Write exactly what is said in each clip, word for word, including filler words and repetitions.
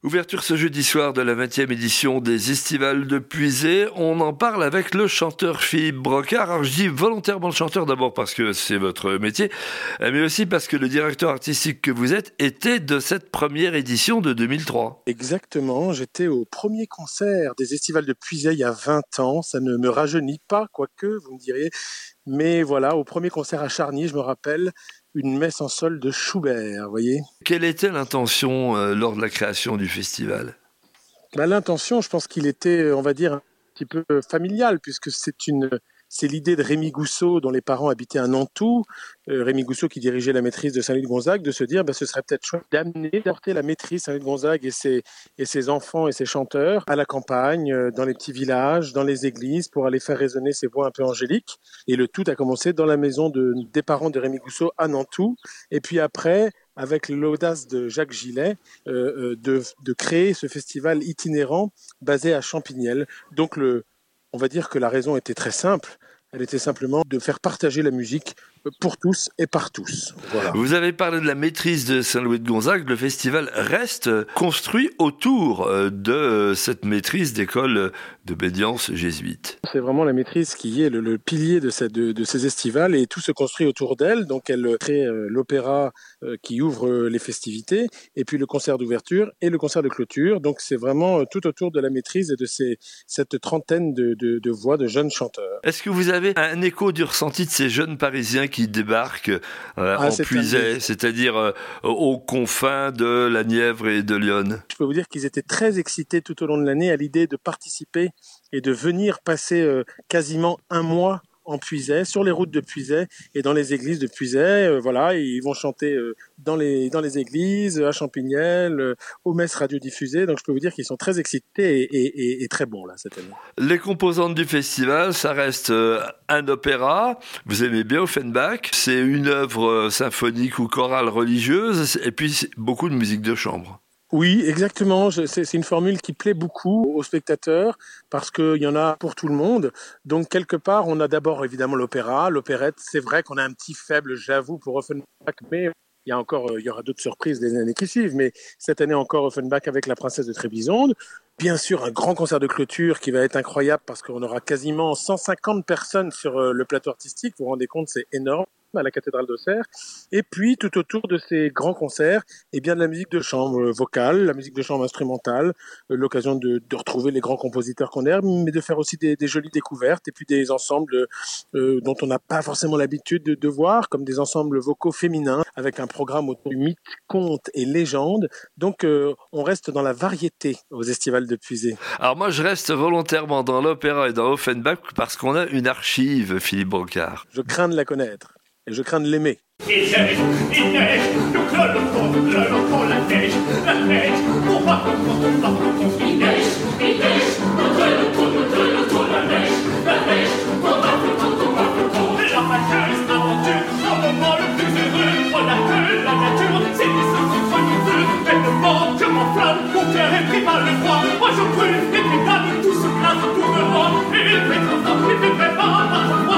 Ouverture ce jeudi soir de la vingtième édition des Estivales de Puisay. On en parle avec le chanteur Philippe Brocard. Alors je dis volontairement le chanteur d'abord parce que c'est votre métier, mais aussi parce que le directeur artistique que vous êtes était de cette première édition de deux mille trois. Exactement, j'étais au premier concert des Estivales de Puisay il y a vingt ans. Ça ne me rajeunit pas, quoique, vous me diriez. Mais voilà, au premier concert à Charny, je me rappelle, une messe en sol de Schubert, vous voyez. Quelle était l'intention euh, lors de la création du festival ? Bah, l'intention, je pense qu'il était, on va dire, un petit peu familial, puisque c'est une, c'est l'idée de Rémi Gousseau, dont les parents habitaient à Nantou, euh, Rémi Gousseau qui dirigeait la maîtrise de Saint-Louis de Gonzague, de se dire, bah, ce serait peut-être chouette d'amener, d'apporter la maîtrise Saint-Louis de Gonzague et ses, et ses enfants et ses chanteurs à la campagne, euh, dans les petits villages, dans les églises, pour aller faire résonner ces voix un peu angéliques. Et le tout a commencé dans la maison de, des parents de Rémi Gousseau à Nantou. Et puis après, avec l'audace de Jacques Gillet, euh, de, de créer ce festival itinérant basé à Champignelles. Donc, le, on va dire que la raison était très simple. Elle était simplement de faire partager la musique pour tous et par tous. Voilà. Vous avez parlé de la maîtrise de Saint-Louis de Gonzague. Le festival reste construit autour de cette maîtrise d'école d'obédience jésuite. C'est vraiment la maîtrise qui est le, le pilier de, cette, de, de ces estivales et tout se construit autour d'elle. Donc elle crée euh, l'opéra euh, qui ouvre euh, les festivités et puis le concert d'ouverture et le concert de clôture. Donc c'est vraiment euh, tout autour de la maîtrise et de ces, cette trentaine de, de, de voix de jeunes chanteurs. Est-ce que vous avez un écho du ressenti de ces jeunes Parisiens qui débarquent euh, ah, en Puisay, c'est-à-dire euh, aux confins de la Nièvre et de Lyon? Je peux vous dire qu'ils étaient très excités tout au long de l'année à l'idée de participer et de venir passer euh, quasiment un mois en Puisay, sur les routes de Puisay et dans les églises de Puisay. Euh, voilà, ils vont chanter euh, dans les dans les églises, à Champignelles, euh, aux messes radiodiffusées. Donc je peux vous dire qu'ils sont très excités et, et, et, et très bons là cette année. Les composantes du festival, ça reste euh, un opéra. Vous aimez bien Offenbach. C'est une œuvre euh, symphonique ou chorale religieuse et puis beaucoup de musique de chambre. Oui, exactement. C'est une formule qui plaît beaucoup aux spectateurs parce qu'il y en a pour tout le monde. Donc, quelque part, on a d'abord évidemment l'opéra, l'opérette. C'est vrai qu'on a un petit faible, j'avoue, pour Offenbach, mais il y a encore, il y aura d'autres surprises les années qui suivent. Mais cette année encore, Offenbach avec la princesse de Trébizonde. Bien sûr, un grand concert de clôture qui va être incroyable parce qu'on aura quasiment cent cinquante personnes sur le plateau artistique. Vous vous rendez compte, c'est énorme, à la cathédrale d'Auxerre. Et puis, tout autour de ces grands concerts, eh bien, de la musique de chambre vocale, la musique de chambre instrumentale, euh, l'occasion de, de retrouver les grands compositeurs qu'on aime, mais de faire aussi des, des jolies découvertes et puis des ensembles euh, dont on n'a pas forcément l'habitude de, de voir, comme des ensembles vocaux féminins avec un programme autour du mythe, conte et légende. Donc, euh, on reste dans la variété aux Estivales de Puisay. Alors moi, je reste volontairement dans l'opéra et dans Offenbach parce qu'on a une archive, Philippe Brocard. Je crains de la connaître. Et je crains de l'aimer. Il neige, il neige, nous clonons, clonons la neige, la neige, on va, on va, il neige, il neige, nous clonons, nous clonons la neige, la neige, on va, on va, la fameuse aventure, un moment le plus heureux, voilà que la nature, c'est des secondes entre nous deux, mais le monde, je m'enflamme, mon cœur est pris par le froid, moi je brûle, et puis d'âme, tout se glace autour de moi, et il fait trop fort, il ne fait pas par moi.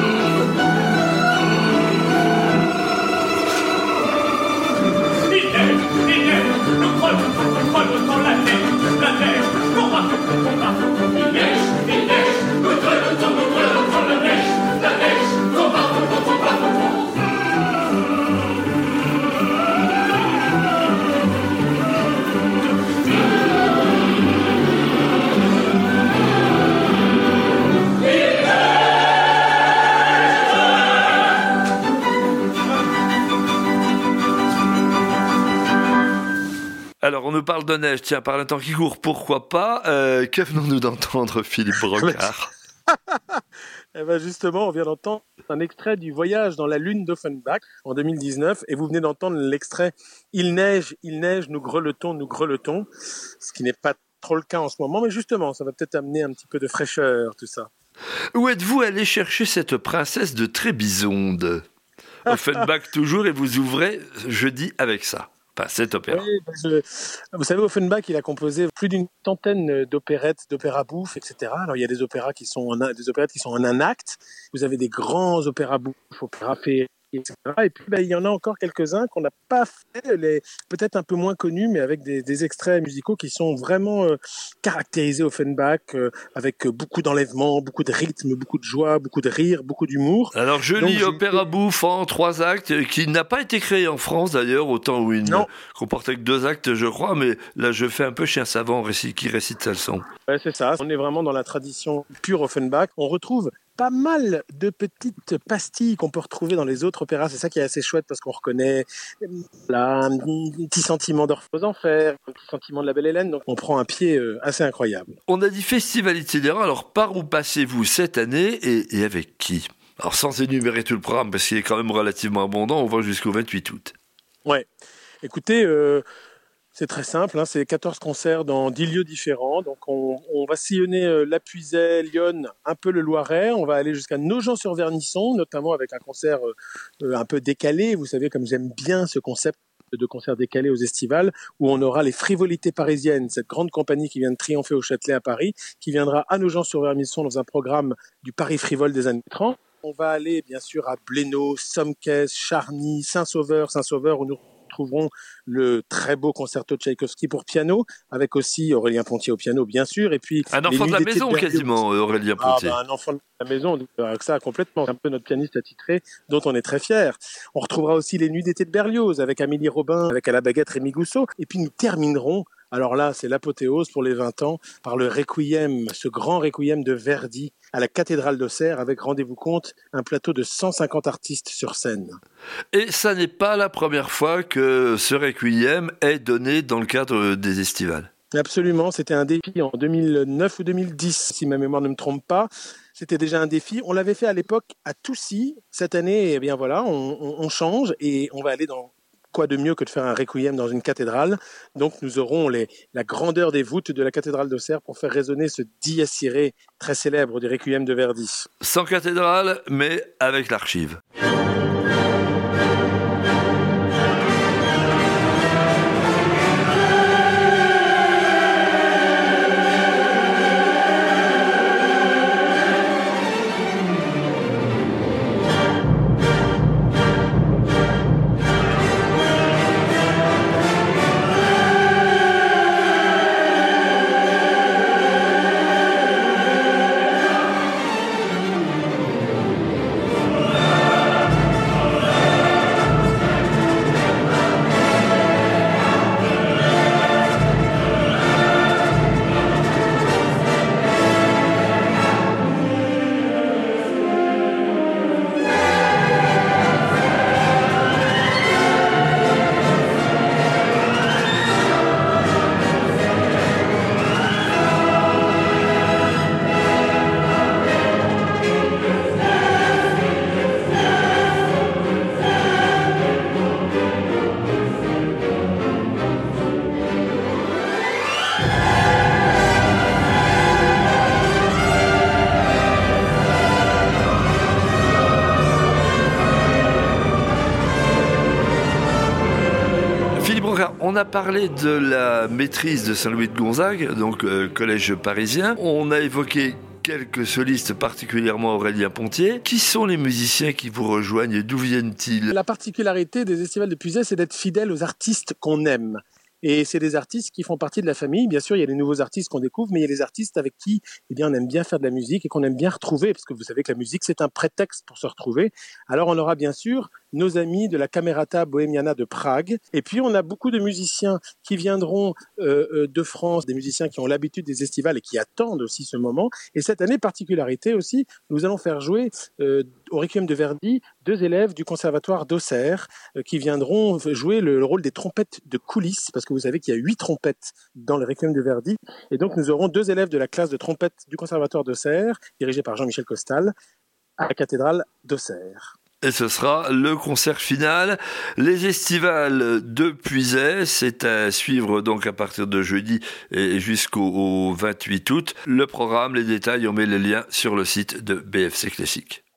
Alors, on nous parle de neige, tiens, par le temps qui court, pourquoi pas euh, Que venons-nous d'entendre, Philippe Brocard? Eh ben justement, on vient d'entendre un extrait du Voyage dans la Lune d'Offenbach en deux mille dix-neuf, et vous venez d'entendre l'extrait « Il neige, il neige, nous grelottons, nous grelottons », ce qui n'est pas trop le cas en ce moment, mais justement, ça va peut-être amener un petit peu de fraîcheur, tout ça. Où êtes-vous allé chercher cette princesse de Trébizonde? Offenbach toujours, et vous ouvrez jeudi avec ça. Enfin, cet opéra. Oui, je, vous savez, Offenbach, il a composé plus d'une centaine d'opérettes, d'opéras bouffes, et cetera. Alors, il y a des opéras qui sont en, des opérettes qui sont en un acte. Vous avez des grands opéras bouffes, opéras féeriques, et cetera. Et puis, ben, il y en a encore quelques-uns qu'on n'a pas fait, les, peut-être un peu moins connus, mais avec des, des extraits musicaux qui sont vraiment euh, caractérisés Offenbach, euh, avec beaucoup d'enlèvement, beaucoup de rythme, beaucoup de joie, beaucoup de rire, beaucoup d'humour. Alors, je Donc, lis j'ai Opéra été... bouffe en trois actes, qui n'a pas été créé en France d'ailleurs, au temps où il non. ne comportait que deux actes, je crois, mais là, je fais un peu chien savant qui récite sa leçon. Ouais, c'est ça. On est vraiment dans la tradition pure Offenbach. On retrouve pas mal de petites pastilles qu'on peut retrouver dans les autres opéras. C'est ça qui est assez chouette parce qu'on reconnaît là, un petit sentiment d'Orphée aux Enfers, un petit sentiment de la Belle Hélène. Donc on prend un pied assez incroyable. On a dit festival itinérant. Alors par où passez-vous cette année et, et avec qui? Alors sans énumérer tout le programme parce qu'il est quand même relativement abondant, on va jusqu'au vingt-huit août. Ouais. Écoutez... Euh... C'est très simple, hein, c'est quatorze concerts dans dix lieux différents. Donc on, on va sillonner euh, La Puisaye, Lyon, un peu le Loiret. On va aller jusqu'à Nogent-sur-Vernisson, notamment avec un concert euh, un peu décalé. Vous savez, comme j'aime bien ce concept de concert décalé aux estivales, où on aura les Frivolités parisiennes, cette grande compagnie qui vient de triompher au Châtelet à Paris, qui viendra à Nogent-sur-Vernisson dans un programme du Paris Frivole des années trente. On va aller bien sûr à Blénaud, Sommes-Caisse, Charny, Saint-Sauveur, Saint-Sauveur, où nous trouverons le très beau concerto de Tchaïkovski pour piano, avec aussi Aurélien Pontier au piano, bien sûr, et puis... Un enfant de la maison, de quasiment, Aurélien Pontier. Ah, ben, un enfant de la maison, avec ça, complètement. C'est un peu notre pianiste attitré, dont on est très fiers. On retrouvera aussi les Nuits d'été de Berlioz, avec Amélie Robin, avec à la baguette Rémi Gousseau, et puis nous terminerons, alors là, c'est l'apothéose pour les vingt ans, par le Requiem, ce grand Requiem de Verdi, à la cathédrale d'Auxerre, avec, rendez-vous compte, un plateau de cent cinquante artistes sur scène. Et ça n'est pas la première fois que ce Requiem est donné dans le cadre des estivales. Absolument, c'était un défi en deux mille neuf ou deux mille dix, si ma mémoire ne me trompe pas. C'était déjà un défi. On l'avait fait à l'époque à Toussy. Cette année, eh bien voilà, on, on, on change et on va aller dans... Quoi de mieux que de faire un requiem dans une cathédrale? Donc nous aurons les, la grandeur des voûtes de la cathédrale d'Auxerre pour faire résonner ce Dies Irae très célèbre du requiem de Verdi. Sans cathédrale, mais avec l'archive. On a parlé de la maîtrise de Saint-Louis de Gonzague, donc euh, collège parisien. On a évoqué quelques solistes, particulièrement Aurélien Pontier. Qui sont les musiciens qui vous rejoignent? D'où viennent-ils? La particularité des estivales de Puisaye, c'est d'être fidèle aux artistes qu'on aime. Et c'est des artistes qui font partie de la famille. Bien sûr, il y a les nouveaux artistes qu'on découvre, mais il y a les artistes avec qui eh bien, on aime bien faire de la musique et qu'on aime bien retrouver, parce que vous savez que la musique, c'est un prétexte pour se retrouver. Alors, on aura bien sûr nos amis de la Camerata Bohemiana de Prague. Et puis, on a beaucoup de musiciens qui viendront euh, de France, des musiciens qui ont l'habitude des estivales et qui attendent aussi ce moment. Et cette année, particularité aussi, nous allons faire jouer euh, au Requiem de Verdi deux élèves du Conservatoire d'Auxerre euh, qui viendront jouer le, le rôle des trompettes de coulisses, parce que vous savez qu'il y a huit trompettes dans le Requiem de Verdi. Et donc, nous aurons deux élèves de la classe de trompette du Conservatoire d'Auxerre, dirigés par Jean-Michel Costal, à la cathédrale d'Auxerre. Et ce sera le concert final. Les estivales de Puisaye, c'est à suivre donc à partir de jeudi et jusqu'au vingt-huit août. Le programme, les détails, on met les liens sur le site de B F C Classique.